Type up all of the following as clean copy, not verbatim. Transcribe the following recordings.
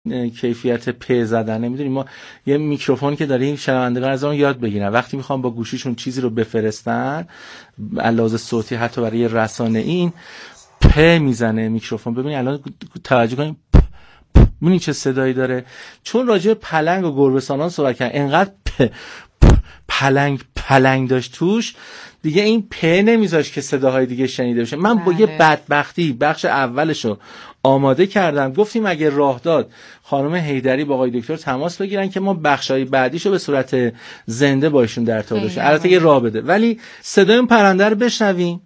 کیفیت پ زدن. نمیدونیم ما یه میکروفون که داریم شنوندگان از اون یاد بگیرن وقتی میخوام با گوشیشون چیزی رو بفرستن علاوه صوتی حتی برای رسانه این پ میزنه میکروفون. ببینید الان توجه کنید ببینید چه صدایی داره، چون راجع به پلنگ و گربه‌سانان صحبت کردن انقدر پلنگ داشت توش دیگه این پ نمیذاش که صداهای دیگه شنیده بشه. من با یه بدبختی بخش اولشو آماده کردم، گفتیم اگه راه داد خانم حیدری با آقای دکتر تماس بگیرن که ما بخشای بعدیشو به صورت زنده با ایشون در ارتباط باشیم. البته یه راه بده، ولی صدای اون پرنده رو بشنویم.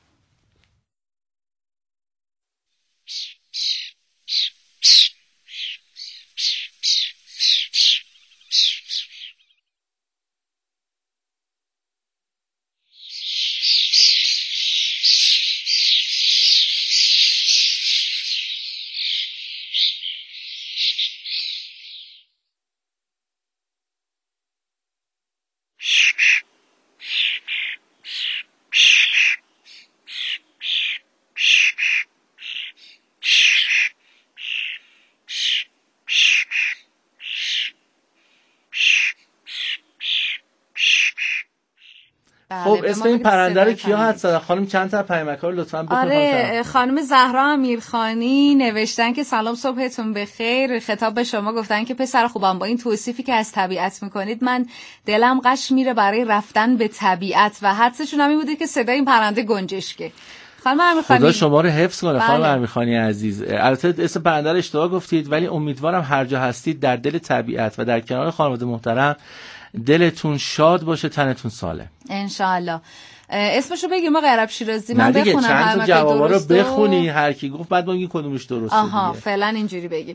خب اسم این پرنده رو کیا حد زدن؟ خانم چند تا پیامک رو لطفاً بخونید. آره خانم زهرا امیرخانی نوشتن که سلام صبحتون بخیر، خطاب به شما گفتن که پسر خوبم با این توصیفی که از طبیعت میکنید من دلم قش میره برای رفتن به طبیعت و حدسشون همین بوده که صدای این پرنده گنجشکه. خانم امیرخانی خدا شما رو حفظ کنه. خانم امیرخانی عزیز البته اسم پرنده رو اشتباه گفتید ولی امیدوارم هر جا هستید در دل طبیعت و در کنار خانواده محترم دلتون شاد باشه، تنتون سالم انشالله. اسمشو بگیم آقای عرب شیرازی، من بخونم چند تا جوابا رو بخونی هر کی گفت بعد بگین کدومش درسته. آها فعلا اینجوری بگیم.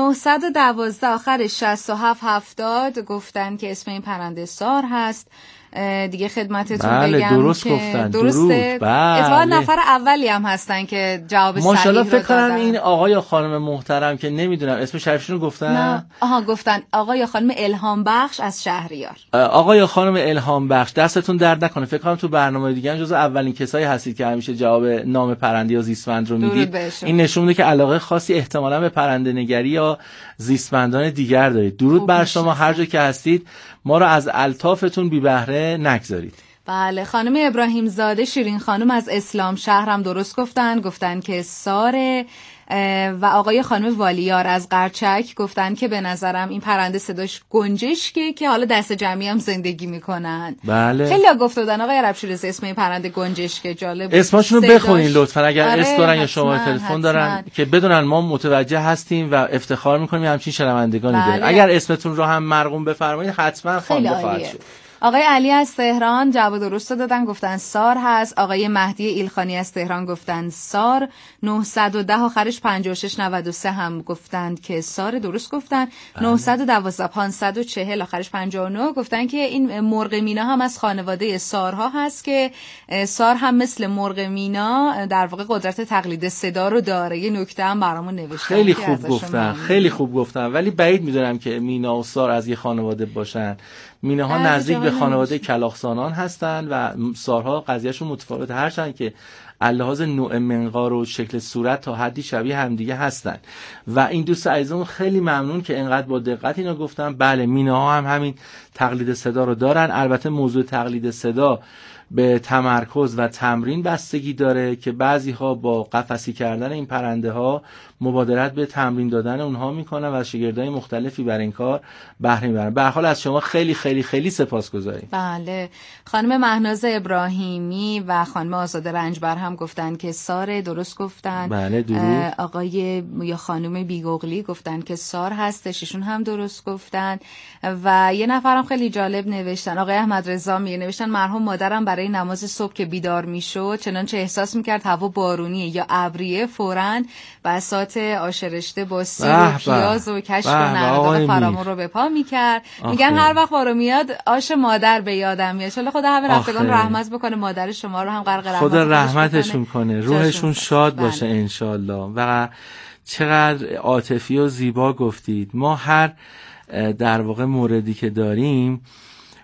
912 آخر 6770 گفتن که اسم این پرنده سار هست. دیگه خدمتتون بگم درست که گفتن. درسته. اتفاقا نفر اولی هم هستن که جواب صحیح رو دادن. ماشاءالله فکر کنم این آقا یا خانم محترم که نمیدونم اسم شریفشون رو گفتن. نه. گفتن آقا یا خانم الهام بخش از شهریار. آقا یا خانم الهام بخش دستتون درد نکنه. فکر کنم تو برنامه دیگه هم جزو اولین کسایی هستید که همیشه جواب نام پرنده یا زیستمند رو میدید. این نشون میده که علاقه خاصی احتمالاً به پرنده نگری یا زیستمندان دیگر دارید. درود بر شما هر جا که هستید، ما رو از الطافتون بی بهره نگذارید. بله خانم ابراهیم زاده شیرین خانم از اسلام شهرم درست گفتن که ساره. و آقای خانم والیار از قرچک گفتن که به نظرم این پرنده صداش گنجشکه که حالا دست جمعی هم زندگی میکنن. بله خیلی ها گفته بودن آقای عرب شیرازی اسم این پرنده گنجشکه. جالب اسمشون رو بخونین لطفا اگر اسم دارن یا شماره تلفن دارن که بدونن ما متوجه هستیم و افتخار میکنیم همچین شنوندگانی داریم. اگر اسمتون رو هم مرقوم بفرمایید حتما خوانده خواهد شد. آقای علی از تهران جواب درست دادن، گفتن سار هست. آقای مهدی ایلخانی از تهران گفتن سار. 910 آخرش 5693 هم گفتند که سار درست گفتن. 912 540 آخرش 59 گفتن که این مرغ مینا هم از خانواده سارها هست که سار هم مثل مرغ مینا در واقع قدرت تقلید صدا رو داره. یه نکته هم برامون نوشتن. خیلی خوب گفتن ولی بعید میدونم که مینا و سار از یه خانواده باشن. میناها نزدیک به خانواده کلاخسانان هستند و سارها قضیهشون متفاوته، هرچند که لحاظ نوع منقار و شکل صورت تا حدی شبیه همدیگه هستن. و این دوست عزیزمون خیلی ممنون که انقدر با دقت اینو گفتن. بله میناها هم همین تقلید صدا رو دارن. البته موضوع تقلید صدا به تمرکز و تمرین بستگی داره که بعضی ها با قفسی کردن این پرنده ها مبادرت به تمرین دادن اونها میکنن و از شاگردای مختلفی برای این کار بهره میبرن. به هر حال از شما خیلی خیلی خیلی سپاسگزاریم. بله خانم مهناز ابراهیمی و خانم آزاده رنجبر هم گفتن که سار درست گفتن. بله درود. آقای یا خانم بیگوغلی گفتن که سار هستش، ایشون هم درست گفتن. و یه نفرم خیلی جالب نوشتن، آقای احمد رضا نوشتن مرحوم مادرم برای نماز صبح که بیدار میشد چنانچه احساس میکرد هوا بارونیه یا ابریه فوراً بساط آشرشته با سیر و پیاز و کشک و نردق فرامون رو به پا میکرد. میگن هر وقت بارون میاد آش مادر به یادم میاد. ان خدا همه رفتگان رحمت بکنه، مادر شما رو هم غرق رحمت خدا رحمتشون کنه، روحشون شاد باشه انشالله. و چقدر عاطفی و زیبا گفتید. ما هر در واقع موردی که داریم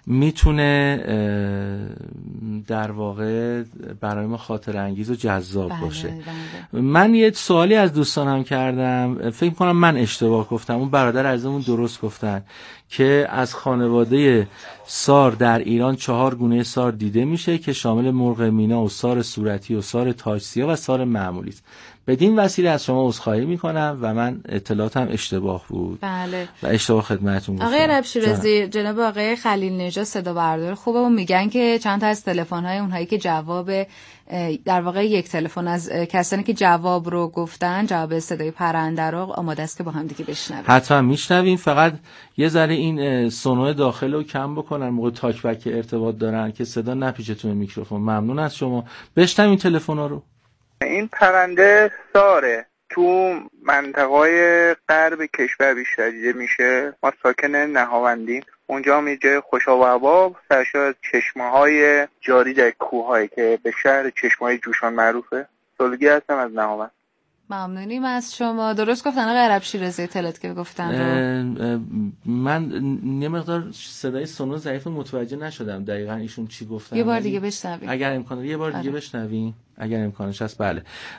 میتونه در واقع برای ما خاطر انگیز و جذاب باشه. من یه سوالی از دوستانم کردم، فکر می‌کنم من اشتباه گفتم، اون برادر عزیزمون درست گفتن که از خانواده سار در ایران 4 گونه سار دیده میشه که شامل مرغ مینا و سار صورتی و سار تاج‌سیا و سار معمولی است. بدین وسیله از شما عذرخواهی میکنم و من اطلاعاتم اشتباه بود. بله. و اشتباه خدمتتون گفتم. آقای عرب شیرازی، جناب آقای خلیل نژاد صدا بردار خوبه و میگن که چند تا از تلفن‌های اونهایی که جواب در واقع یک تلفن از کسانی که جواب رو گفتن، جواب صدای پرنده رو آماده است که با هم دیگه بشنویم. حتما میشنویم، فقط یه ذره این سونو داخل رو کم بکنن موقع تاک بک ارتباط دارن که صدا نپیچه تو میکروفون. ممنون از شما. بشنویم تلفن‌ها رو. این پرنده ساره تو منطقه‌های غرب کشور بیشتر دیده میشه. ما ساکن نهاوندیم، اونجا هم یه جای خوشاب و حباب سرشار از چشمه‌های جاری در کوه‌هایی که به شهر چشمه‌های جوشان معروفه. سلگی هستم از نهاوند. ممنونیم از شما. درست گفتن آقای عرب شیرازی اطلاعاتی که گفتن رو. من یه مقدار صدای سونو ضعیف متوجه نشدم دقیقاً ایشون چی گفتن. یه بار دیگه بشنویم اگر امکانه یه بار دیگه بشنویم اگر امکانش هست. بله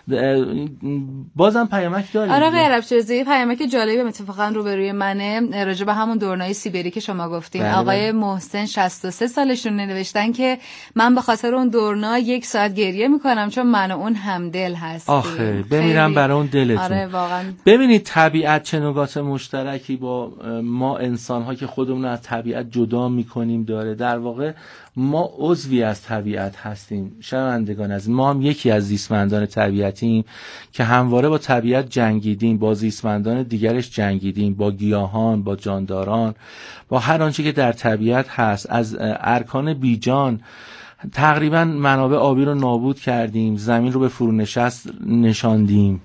بازم پیامک داریم. آره آقای عرب شیرازی پیامک جالبی اتفاقا روبروی منه راجع به همون دورنای سیبری که شما گفتین. بله. آقای محسن 63 سالشون نوشتن که من به خاطر اون دورنا 1 ساعت گریه میکنم چون من و اون همدل هستیم. آخه بمیرم برای اون دلتون. آره واقعا. ببینید طبیعت چه نکات مشترکی با ما انسان‌ها که خودمون از طبیعت جدا میکنیم داره. در واقع ما عضوی از طبیعت هستیم. شنوندگان از ما هم یکی از زیستمندان طبیعتیم که همواره با طبیعت جنگیدیم، با زیستمندان دیگرش جنگیدیم، با گیاهان، با جانداران، با هر آنچه که در طبیعت هست. از ارکان بیجان تقریبا منابع آبی رو نابود کردیم، زمین رو به فرونشست نشاندیم،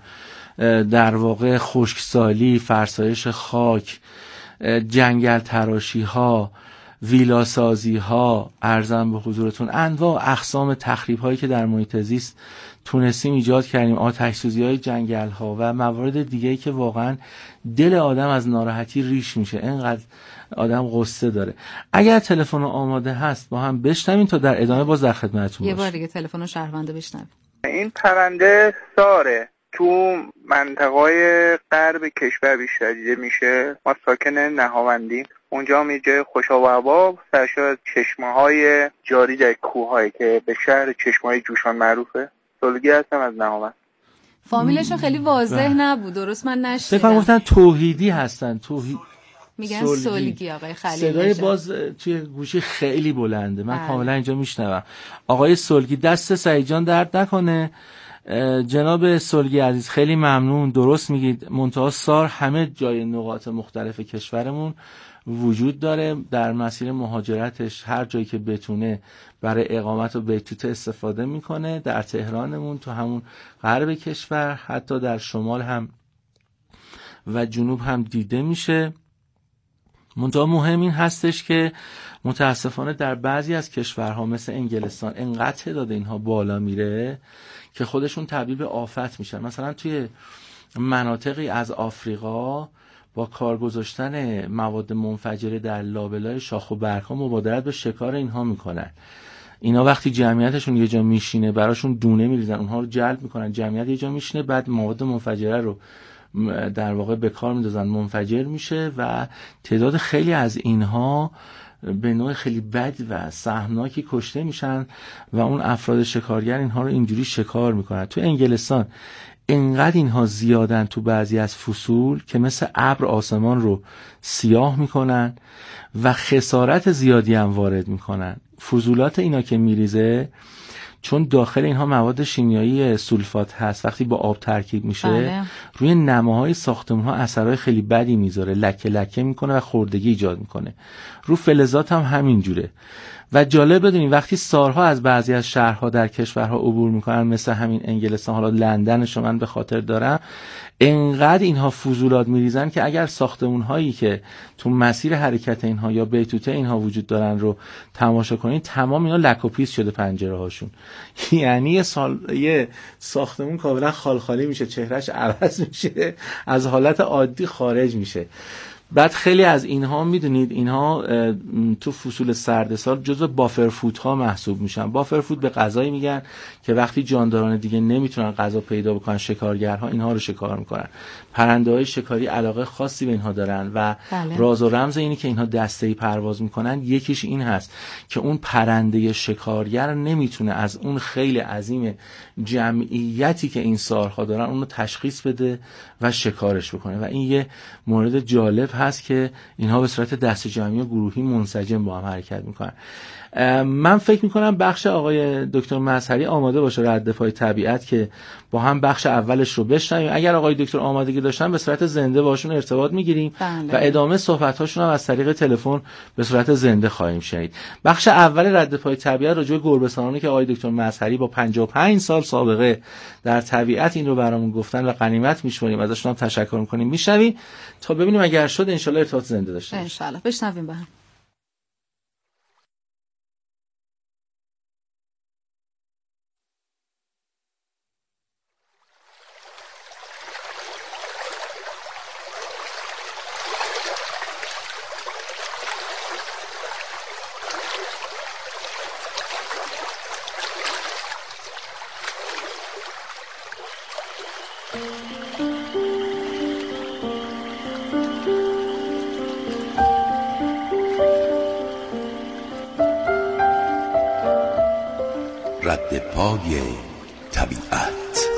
در واقع خشکسالی، فرسایش خاک، جنگل تراشی ها، ویلاسازی ها، ارزم به حضورتون انواع اقسام تخریب هایی که در محیط زیست تونستیم ایجاد کردیم، آتش سوزی های جنگل ها و موارد دیگه‌ای که واقعا دل آدم از ناراحتی ریش میشه، اینقدر آدم غصه داره. اگر تلفن آماده هست با هم بشنویم تا در ادامه باز در خدمتتون باشیم. یه بار دیگه تلفن شهرونده بشنویم. این پرنده ساره تو منطقه‌های غرب کشور بیشتر دیده میشه. ما ساکن نهاوندیم، اونجا هم یه جای خوشاب و حباب سرشار از چشمه‌های جاری در کوه‌هایی که به شهر چشمه‌های جوشان معروفه. سلگی هستم از نهاوند. فامیلشون خیلی واضح نبود، درست من نشیدم. فکر گفتن توحیدی هستن. میگن سلگی. آقای خلیل صدای باز توی گوشی خیلی بلنده، من کاملا اینجا میشنوم. آقای سلگی دست سعید جان درد نکنه. جناب سلگی عزیز خیلی ممنون، درست میگید. منتها سار همه جای نقاط مختلف کشورمون وجود داره. در مسیر مهاجرتش هر جایی که بتونه برای اقامت و بیتوته استفاده میکنه. در تهرانمون، تو همون غرب کشور، حتی در شمال هم و جنوب هم دیده میشه. منتها مهم این هستش که متاسفانه در بعضی از کشورها مثل انگلستان انقدر تعداد اینها بالا میره که خودشون تبدیل به آفت میشن. مثلا توی مناطقی از آفریقا با کار گذاشتن مواد منفجره در لابلای شاخ و برگ‌ها مبادرت به شکار اینها میکنن. اینا وقتی جمعیتشون یه جا میشینه براشون دونه میریزن، اونها رو جلب میکنن، جمعیت یه جا میشینه، بعد مواد منفجره رو در واقع به کار میندازن، منفجر میشه و تعداد خیلی از اینها به نوع خیلی بد و سهمناکی کشته میشن و اون افراد شکارگر اینها رو اینجوری شکار میکنن. تو انگلستان اینقدر اینها زیادن تو بعضی از فصول که مثل ابر آسمان رو سیاه میکنن و خسارت زیادی هم وارد میکنن. فضولات اینا که میریزه چون داخل اینها مواد شیمیایی سولفات هست، وقتی با آب ترکیب میشه روی نماهای ساختمون ها اثرهای خیلی بدی میذاره، لکه لکه میکنه و خوردگی ایجاد میکنه. رو فلزات هم همین جوره. و جالب بدونید وقتی سارها از بعضی از شهرها در کشورها عبور میکنن مثل همین انگلستان، حالا لندنش من به خاطر دارم، انقدر اینها فضولات میریزن که اگر ساختمون هایی که تو مسیر حرکت اینها یا بیتوته اینها وجود دارن رو تماشا کنید، تمام اینا لک و پیس شده پنجره هاشون. یعنی یه ساختمون کاملا خالخالی میشه، چهرهش عوض میشه، از حالت عادی خارج میشه. بعد خیلی از اینها میدونید اینها تو فصول سرد سال جزو بافر فودها محسوب میشن. بافر فود به غذایی میگن که وقتی جانداران دیگه نمیتونن غذا پیدا بکنن، شکارگرها اینها رو شکار میکنن. پرنده‌های شکاری علاقه خاصی به اینها دارن و راز و رمز اینی که اینها دسته‌ای پرواز میکنن یکیش این هست که اون پرنده شکارگر نمیتونه از اون خیلی عظیم جمعیتی که این سارها دارن اون رو تشخیص بده و شکارش بکنه و این یه مورد جالب هست که اینها به صورت دسته جمعی و گروهی منسجم با هم حرکت میکنن. من فکر میکنم بخش آقای دکتر مظهری آماده باشه رد پای طبیعت که با هم بخش اولش رو بشنویم. اگر آقای دکتر آمادگی داشتن به صورت زنده باشون ارتباط میگیریم و ادامه صحبت‌هاشون هم از طریق تلفن به صورت زنده خواهیم شنید. بخش اول رد پای طبیعت راجع به گربه‌سانانی که آقای دکتر مظهری با 55 سال سابقه در طبیعت این رو برامون گفتن و غنیمت میشماریم، ازشون هم تشکر می‌کنیم. میشنویم تا ببینیم اگر شد ان شاءالله ارتباط زنده داشته باشیم. ان شاءالله بشنویم با هم. رد پای طبیعت.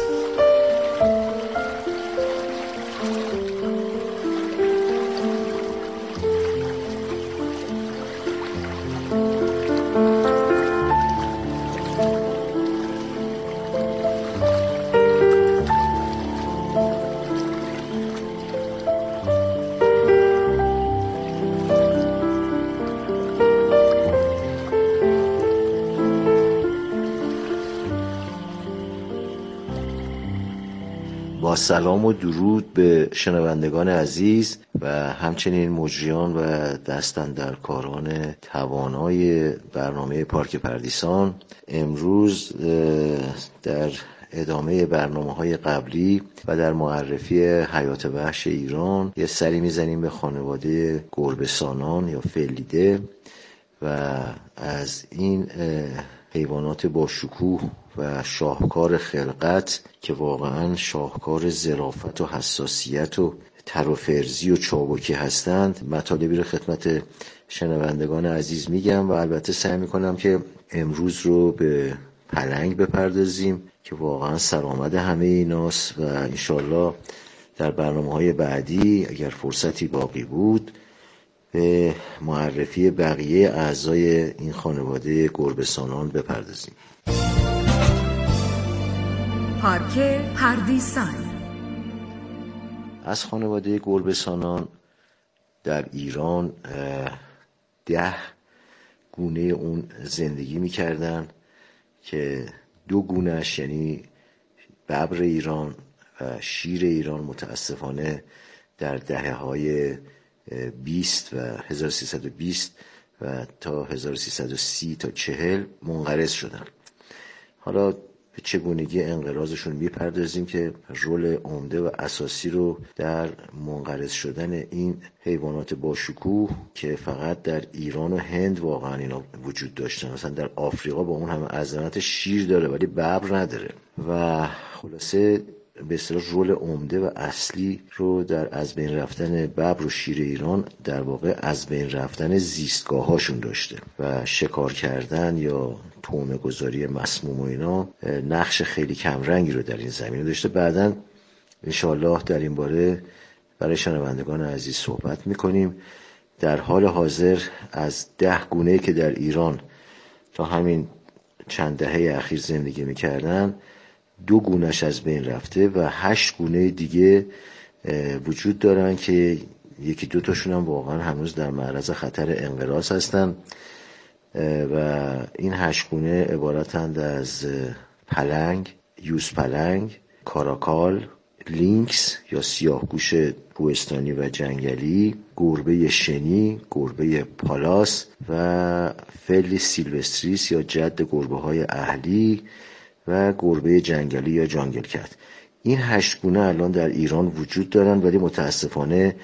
با سلام و درود به شنوندگان عزیز و همچنین مجریان و دستاندرکاران توانای برنامه پارک پردیسان. امروز در ادامه برنامه‌های قبلی و در معرفی حیات وحش ایران یه سری میزنیم به خانواده گربه‌سانان یا فلیده و از این حیوانات با شکوه و شاهکار خلقت که واقعا شاهکار ظرافت و حساسیت و تر و فرزی و چابکی هستند مطالبی رو خدمت شنوندگان عزیز میگم و البته سعی میکنم که امروز رو به پلنگ بپردازیم که واقعا سرآمد همه ایناست و انشالله در برنامه‌های بعدی اگر فرصتی باقی بود به معرفی بقیه اعضای این خانواده گربه‌سانان بپردازیم. پارک پردیسان. از خانواده گربه‌سانان در ایران 10 گونه اون زندگی می‌کردن که 2 گونه‌اش یعنی ببر ایران و شیر ایران متاسفانه در دهه‌های 20 و 1320 و تا 1330 تا 40 منقرض شدن. حالا به چگونگی انقراضشون میپردازیم که رول عمده و اساسی رو در منقرض شدن این حیوانات با شکوه که فقط در ایران و هند واقعا اینا وجود داشتن، مثلا در آفریقا با اون همه عظمت شیر داره ولی ببر نداره و خلاصه به اصطلاح رول عمده و اصلی رو در از بین رفتن ببر و شیر ایران در واقع از بین رفتن زیستگاهاشون داشته و شکار کردن یا طعمه گذاری مسموم و اینا نقش خیلی کمرنگی رو در این زمینه داشته. بعداً انشاءالله در این باره برای شنوندگان عزیز صحبت میکنیم. در حال حاضر از 10 گونه‌ای که در ایران تا همین چند دهه اخیر زندگی میکردن 2 گونه‌اش از بین رفته و 8 گونه دیگه وجود دارن که 1-2 تاشون هم واقعا هنوز در معرض خطر انقراض هستن و این 8 گونه عبارتند از پلنگ، یوز پلنگ، کاراکال، لینکس یا سیاهگوش کوهستانی و جنگلی، گربه شنی، گربه پالاس و فلیس سیلوستریس یا جد گربه‌های اهلی و گربه جنگلی یا جانگل کت. این 8 گونه الان در ایران وجود دارن ولی متاسفانه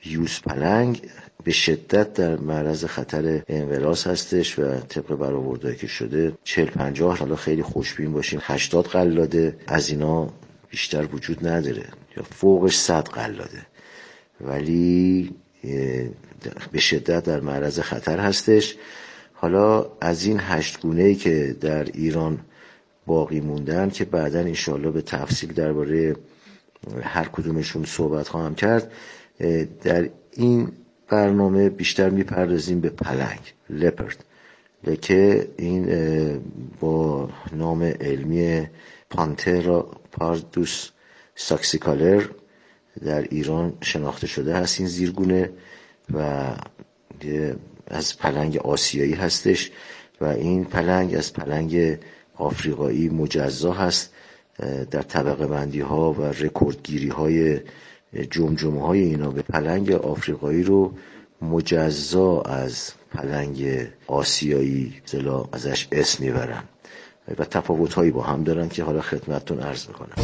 یوز پلنگ به شدت در معرض خطر انقراض هستش و طبق برآوردهایی که شده 40-50، حالا خیلی خوشبین باشیم 80 قلاده از اینا بیشتر وجود نداره یا فوقش 100 قلاده، ولی به شدت در معرض خطر هستش. حالا از این 8 گونه‌ای که در ایران باقی موندن که بعداً انشاءالله به تفصیل درباره هر کدومشون صحبت خواهم کرد، در این برنامه بیشتر میپردازیم به پلنگ، لپرد، که این با نام علمی پانترا پاردوس ساکسیکالر در ایران شناخته شده هست. این زیرگونه و از پلنگ آسیایی هستش و این پلنگ از پلنگ آفریقایی مجزا هست. در طبقه بندی ها و رکوردگیری های جمجمه های اینا به پلنگ آفریقایی رو مجزا از پلنگ آسیایی ازش اسم میبرن و تفاوت هایی با هم دارن که حالا خدمتتون عرض میکنم.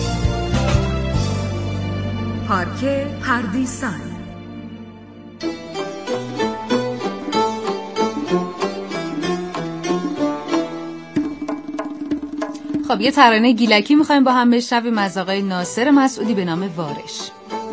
پارک پردیسان. خب یه ترانه گیلکی میخوایم با هم بشنویم از آقای ناصر مسعودی به نام وارش.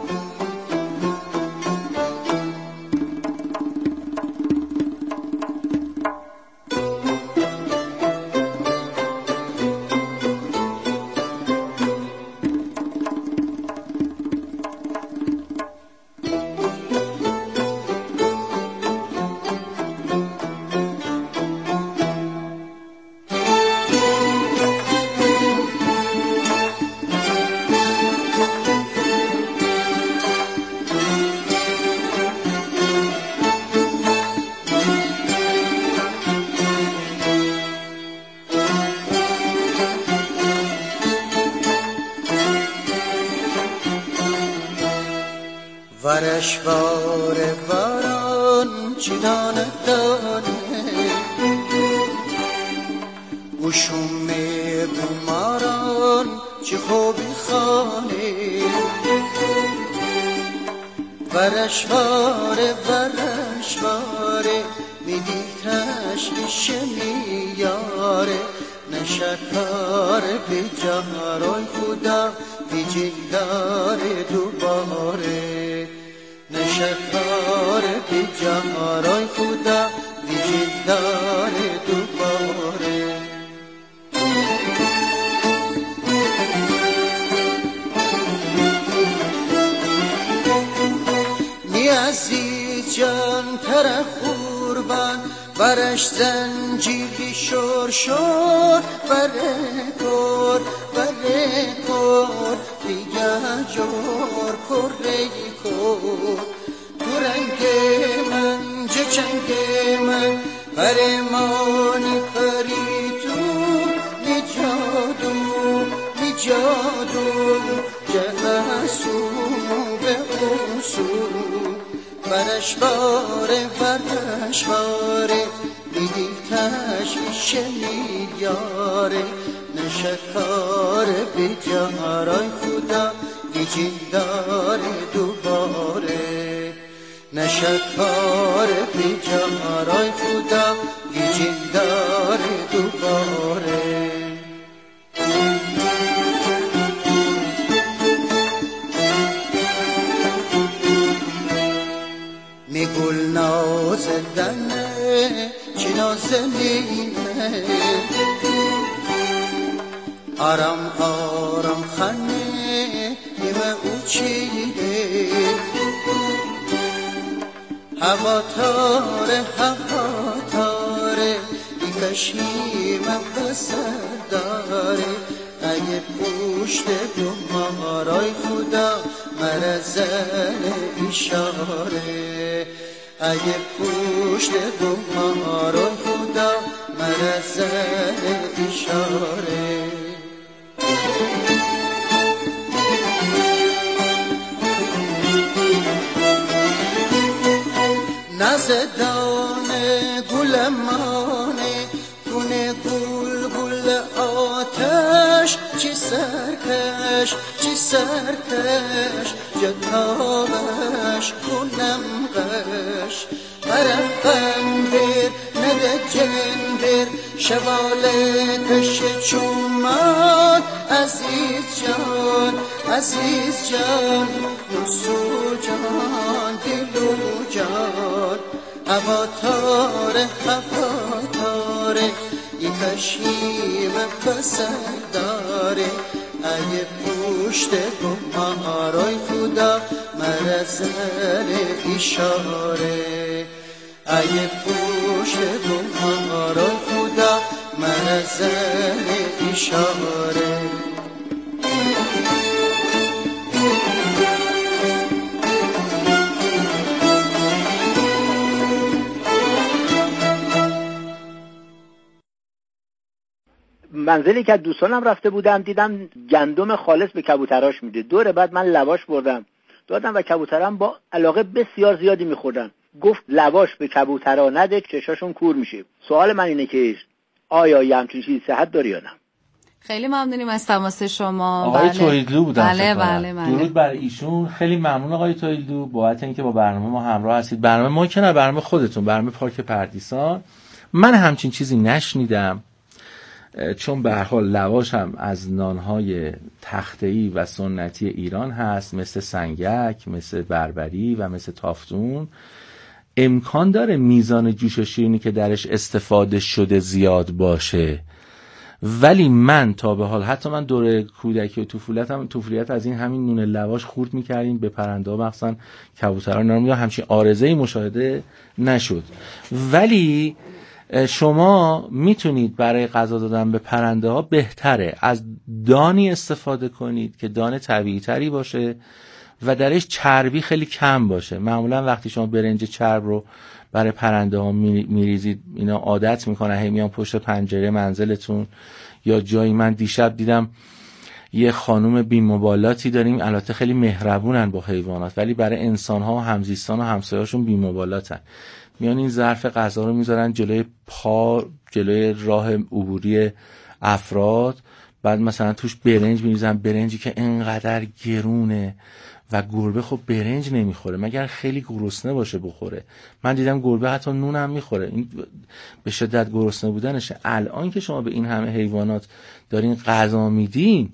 ورش بار باران چی دانه گوشم بماران چی خوبی خانه ورش باره میدیتش میشه میاره نشکار به جهرای خدا دیجی داره دوباره نشکار به جهرای خدا دیجی داره دوباره نیازی جان طرف قربان برش زنجیری شور شور بره کور دیگه جور کره کور تو رنگ من جه چنگ من پرمانی پری تو میجادو جهسو به اصول ورش باره میدیتش میشه میاره نشکار به جهرای خدا دیجین داره دوباره نشکار به جهرای خدا دیجین داره دوباره میگل نازدنه چی نازنینه آرام خانه نیمه او چیده هوا تاره بیکشیم بسر داره اگه پشت دمارای خدا مرزن اشاره اگه پشت دمارای خدا مرزن اشاره نزدانه گلمانه کنه گل آتش چی سرکش چی سرکش جتابش کنم قش برفندر نده جندر شوالتش چومان عزیز جان نسو جان دلو جان هواتاره یکشیم بسر داره ای پشت گمارای خدا مرزل اشاره ای پشت گمارای خدا مرزل اشاره منزلی که دوستانم رفته بودم دیدم گندم خالص به کبوتراش میده. دور بعد من لواش بردم دادم و کبوترم با علاقه بسیار زیادی میخوردن. گفت لواش به کبوترا نده چشاشون کور میشه. سوال من اینه که آیا یه همچین چیزی صحت داره یا نه؟ خیلی ممنونیم از تماس شما. آقای توحیدلو بودن. بله. درود بر ایشون. خیلی ممنون آقای توحیدلو بابت اینکه با برنامه ما همراه هستید. برنامه ما که نه، برنامه خودتون، برنامه پارک پردیسان. من همچین چیزی نشنیدم، چون به هر حال لواش هم از نانهای تخته‌ای و سنتی ایران هست، مثل سنگک، مثل بربری و مثل تافتون. امکان داره میزان جوش و شیرینی که درش استفاده شده زیاد باشه، ولی من تا به حال، حتی من دوره کودکی و طفولیت از این همین نون لواش خورد می‌کردیم به پرنده‌ها، مخصوصا کبوترها. نمی‌دونم همچین عارضه‌ای مشاهده نشد، ولی شما میتونید برای غذا دادن به پرنده ها بهتره از دانی استفاده کنید که دان طبیعی تری باشه و درش چربی خیلی کم باشه. معمولا وقتی شما برنج چرب رو برای پرنده ها میریزید، اینا عادت میکنن هی میان پشت پنجره منزلتون یا جایی. من دیشب دیدم یه خانم بی‌مبالاتی داریم، البته خیلی مهربونن با حیوانات، ولی برای انسان ها و همزیستان و همسایه‌هاشون بی‌مبالاتن. میان این ظرف غذا رو میذارن جلوی پا، جلوی راه عبوری افراد، بعد مثلا توش برنج میریزن، برنجی که انقدر گرونه و گربه خب برنج نمیخوره مگر خیلی گرسنه باشه بخوره. من دیدم گربه حتی نون هم میخوره، این به شدت گرسنه بودنشه. الان که شما به این همه حیوانات دارین غذا میدین،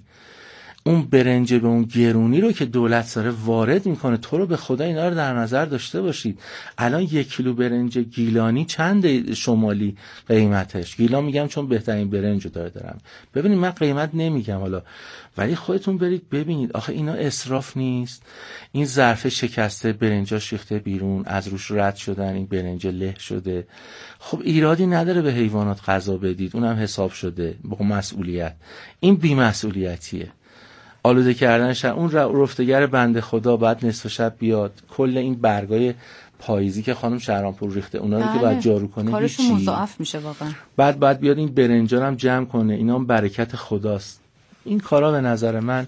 اون برنج به اون گرونی رو که دولت داره وارد میکنه، تو رو به خدا اینا رو در نظر داشته باشید. الان 1 کیلو برنج گیلانی چند شمالی قیمتش؟ گیلان میگم چون بهترین برنج رو دارم. ببینید من قیمت نمیگم حالا، ولی خودتون برید ببینید. آخه اینا اسراف نیست؟ این ظرف شکسته، برنجا ریخته بیرون، از روش رد شدن، این برنج له شده. خب ایرادی نداره به حیوانات غذا بدید، اونم حساب شده با مسئولیت. این بی‌مسئولیتیه. آلوده کردنش. اون رفتگر بنده خدا بعد نصف شب بیاد کل این برگای پاییزی که خانم شهرامپور ریخته اونا رو که باید جارو کنه، کارشون مضاعف میشه واقعا. بعد بیاد این برنجا هم جمع کنه. اینا هم برکت خداست. این کارا به نظر من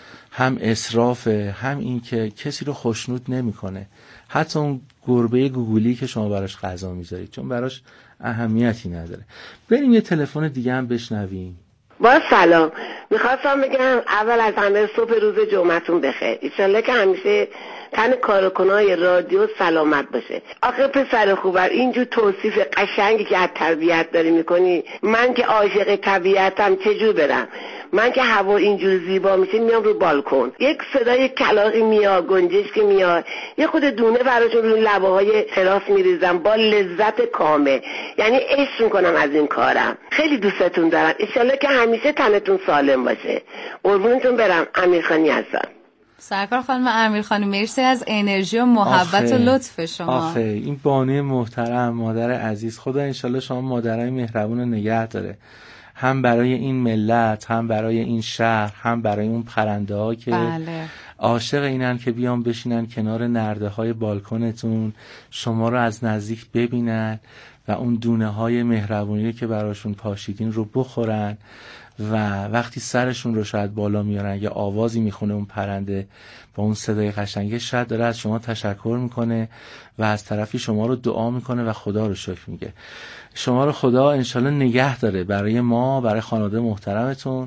هم اسرافه، هم این که کسی رو خوشنود نمیکنه. حتی اون گربه گوگولی که شما براش غذا میذارید، چون براش اهمیتی نداره. بریم یه تلفن دیگه هم بشنویم. با سلام، میخواستم بگم اول از همه صبح روز جمعتون بخیر. ایشالله که همیشه تن کارکنای رادیو سلامت باشه. آخه پسر خوبر اینجور توصیف قشنگی که از طبیعت داری میکنی، من که عاشق طبیعتم چجور برم؟ من که هوا اینجور زیبا میشه میام رو بالکن، یک صدای کلاغی میاد، گنجشک میاد، یه خود دونه براشون رو لبه های تراس میریزم با لذت کامل. یعنی عشق میکنم از این کارم. خیلی دوستتون دارم. انشالله که همیشه تنتون سالم باشه. قربونتون برم. امیرخانی هستم. سرکار خانم امیرخانی، مرسی از انرژی و محبت و لطف شما. آخه این بانوی محترم، مادر عزیز، خدا انشالله شما مادرای مهربون رو نگه داره، هم برای این ملت، هم برای این شهر، هم برای اون پرنده ها که عاشق اینن که بیان بشینن کنار نرده های بالکنتون، شما رو از نزدیک ببینن و اون دونه های مهربونی که براشون پاشیدین رو بخورن و وقتی سرشون رو شاید بالا میارن یا آوازی میخونه اون پرنده با اون صدای قشنگه، شاید داره از شما تشکر میکنه و از طرفی شما رو دعا میکنه و خدا رو شکر میگه. شما رو خدا انشالله نگه داره برای ما، برای خانواده محترمتون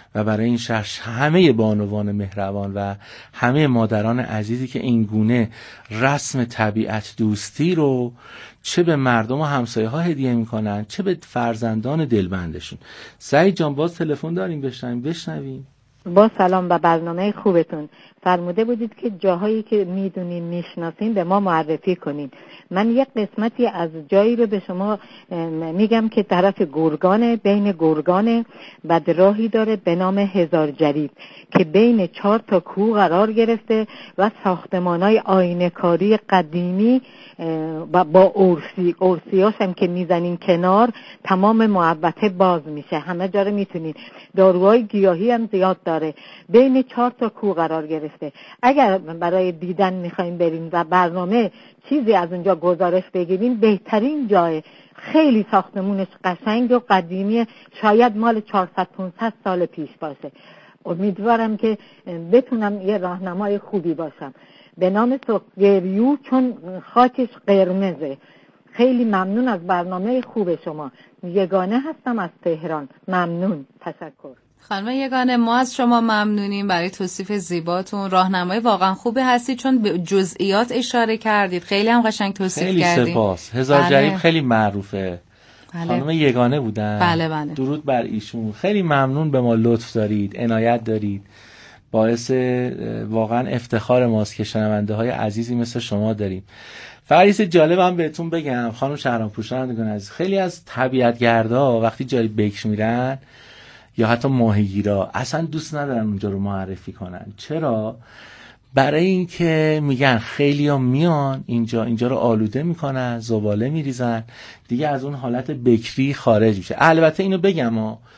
و برای این شهر همه بانوان مهربان و همه مادران عزیزی که این گونه رسم طبیعت دوستی رو چه به مردم و همسایه ها هدیه میکنن، چه به فرزندان دلبندشون. سعید جان باز تلفن داریم بشنویم. با سلام و برنامه خوبتون. فرموده بودید که جاهایی که میدونین میشناسین به ما معرفی کنین. من یک قسمتی از جایی رو به شما میگم که طرف گرگانه، بین گرگانه، بعد راهی داره به نام هزار جریب که بین 4 تا کوه قرار گرفته و ساختمانای آینه‌کاری قدیمی و با ارسیاش هم که میزنین کنار تمام محوطه باز میشه، همه جا رو میتونین. داروهای گیاهی هم زیاد داره، بین 4 تا کوه قرار گرفته. اگر برای دیدن میخواین برین و برنامه چیزی از اونجا گزارش بگیرین، بهترین جای، خیلی ساختمونش قشنگ و قدیمی، شاید مال 400-500 سال پیش باشه. امیدوارم که بتونم یه راهنمای خوبی باشم. به نام سوگریو، چون خاکش قرمزه. خیلی ممنون از برنامه خوب شما. یگانه هستم از تهران. ممنون، تشکر. خانم یگانه، ما از شما ممنونیم برای توصیف زیباتون. راهنمای واقعا خوبی هستی چون به جزئیات اشاره کردید، خیلی هم قشنگ توصیف کردید. خیلی سپاس. هزار جریب خیلی معروفه. خانم یگانه بودن. بله. درود بر ایشون. خیلی ممنون، به ما لطف دارید، عنایت دارید. باعث واقعا افتخار ماست که شنونده های عزیزی مثل شما داریم. فقط جالبم بهتون بگم خانم شهرامپور شنوندگان عزیز، خیلی از طبیعتگردا وقتی جای بکر میرن یا حتی ماهیگیرا اصلا دوست ندارن اونجا رو معرفی کنن. چرا؟ برای اینکه میگن خیلیا میان اینجا رو آلوده میکنن، زباله میریزن، دیگه از اون حالت بکری خارج میشه. البته اینو بگم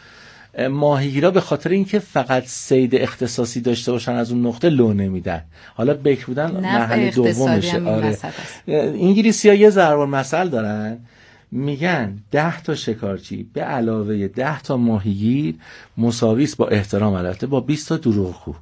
ماهیگیرا به خاطر اینکه فقط صید اختصاصی داشته باشن از اون نقطه لو نمیدن، حالا بکر بودن مرحله دومشه. آره، انگلیسی‌ها یه ضرب المثل دارن، میگن 10 تا شکارچی به علاوه 10 تا ماهیگیر مساوی است با احترام البته با 20 تا دروغگو.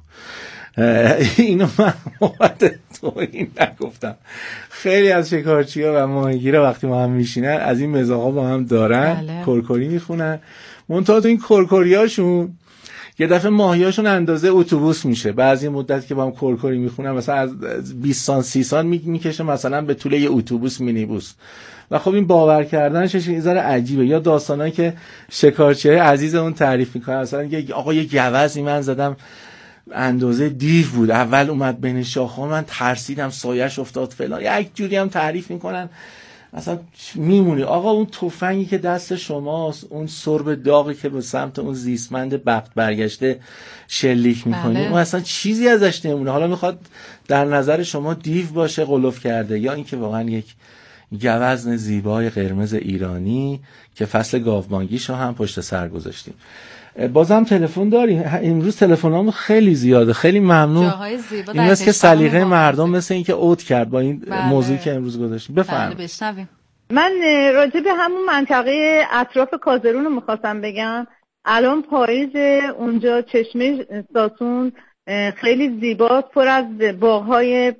اینو من موقع توهین نگفتم. خیلی از شکارچی‌ها و ماهیگیرا وقتی با هم میشینن از این مزاقا با هم دارن، کرکری میخونن. منتها تو این کرکریاشون یه دفعه ماهیاشون اندازه اتوبوس میشه. بعضی مدت که با هم کرکری میخونن مثلا از 20 سان 30 سان میکشه مثلا به طول یه اتوبوس مینیبوس. و خب این باور کردنش یه ذره عجیبه. یا داستانایی که شکارچیای عزیز اون تعریف میکنن، مثلا آقا یه گوزی من زدم اندازه دیو بود، اول اومد بین شاخه‌ها من ترسیدم سایه‌اش افتاد فلان، یک جوری هم تعریف میکنن. اصلا میمونی آقا اون تفنگی که دست شماست، اون سرب داغی که به سمت اون زیستمند بخت برگشته شلیک میکنی، اون اصلا چیزی ازش نمونه. حالا میخواد در نظر شما دیو باشه قلف کرده، یا اینکه واقعا یک گوزن زیبای قرمز ایرانی که فصل گاوبانگیشو هم پشت سر گذاشتیم. بازم تلفن داریم. امروز تلفنامون خیلی زیاده. خیلی ممنون. این است که سلیقه مردم مثل این که اوت کرد با این موضوعی که امروز گذاشتیم. بفرمایید. من راجع به همون منطقه اطراف کازرون رو می‌خواستم بگم. الان پاییز اونجا چشمه ساسون خیلی زیباست، پر از باغ‌های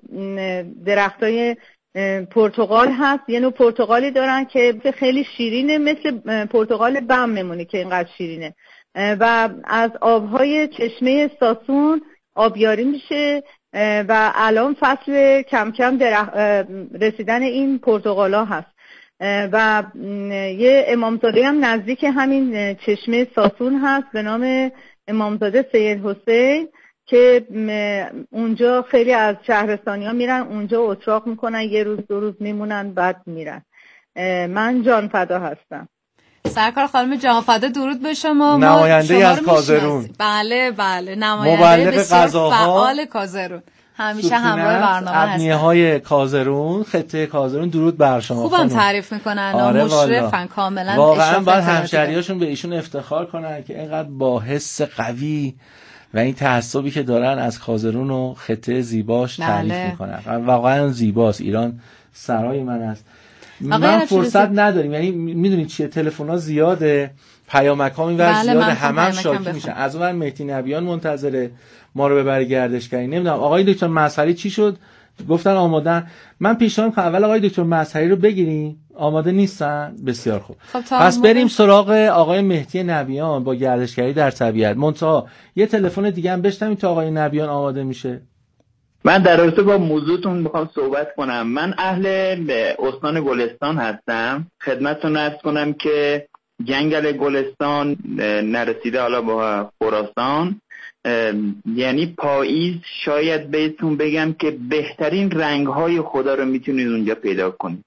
درختای پرتقال هست. یه نوع پرتقالی دارن که خیلی شیرینه، مثل پرتقال بم میمونه که اینقدر شیرینه. و از آبهای چشمه ساسون آبیاری میشه و الان فصل کم کم رسیدن این پرتقالا هست. و یه امامزاده هم نزدیک همین چشمه ساسون هست به نام امامزاده سید حسین که اونجا خیلی از شهرستانی ها میرن اونجا اتراق میکنن، 1 روز 2 روز میمونن بعد میرن. من جانفدا هستم. سرکار خانم جانفدا درود به شما. نماینده از کازرون. بله نماینده بسیار فعال کازرون، همیشه همراه برنامه هستن. ابنیه های کازرون، خطه کازرون، درود بر شما. خوبم تعریف میکنن. آره مشرفن کاملا. واقعا باید همشهریاشون به ایشون افتخار کنن که اینقدر با حس قوی و این تعصبی که دارن از کازرون و خطه زیباش تعریف میکنن. واقعا زیباست. ایران سرای من است. من فرصت نداریم، یعنی میدونید چیه، تلفن‌ها زیاده، پیامک‌ها اینور زیاده، همه شاکی میشن. از اون مهدی نبیان منتظره ما رو ببره گردشگری. نمیدونم آقای دکتر مظهری چی شد، گفتن آمادن. من پیشنهاد می‌کنم اول آقای دکتر مظهری رو بگیریم، آماده نیستن؟ بسیار خوب. پس بریم سراغ آقای مهدی نبیان با گردشگری در طبیعت. منتها یه تلفن دیگه هم بشنویم تا آقای نبیان آماده میشه. من در رابطه با موضوعتون میخوام صحبت کنم. من اهل استان گلستان هستم. خدمتتون عرض کنم که جنگل گلستان نرسیده حالا با خراسان، یعنی پاییز شاید بهتون بگم که بهترین رنگ‌های خدا رو میتونید اونجا پیدا کنید.